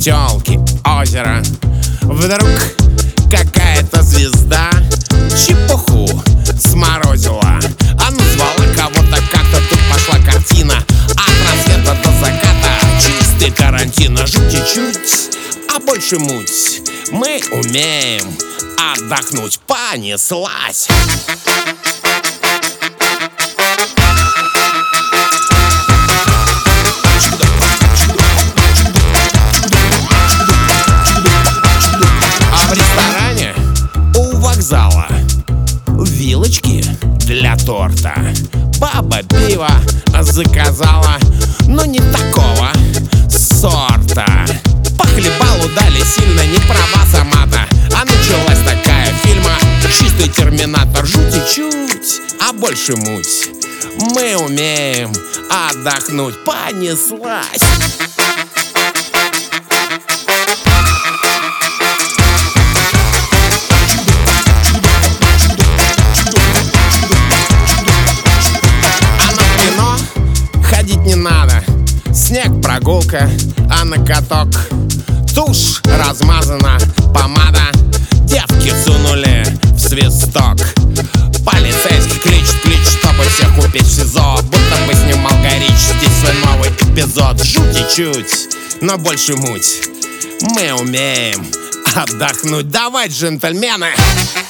тёлки, озеро. Вдруг какая-то звезда чепуху сморозила, а назвала кого-то как-то. Тут пошла картина от рассвета до заката. Чистый Тарантино, жуть чуть-чуть, а больше муть. Мы умеем отдохнуть, понеслась. А в ресторане у вокзала вилочки для торта. Баба пиво заказала, но не такого сорта. По хлебалу дали сильно, не права сама-то. А началась такая фильма чистый терминатор. Жуть и чуть, а больше муть. Мы умеем отдохнуть, понеслась. Не надо, снег, прогулка, а на каток тушь размазана, помада. Девки сунули в свисток. Полицейский кличет, чтобы всех купить в СИЗО. Будто бы снимал Гай Ричи здесь свой новый эпизод. Жуть и чуть, но больше муть. Мы умеем отдохнуть. Давай, джентльмены!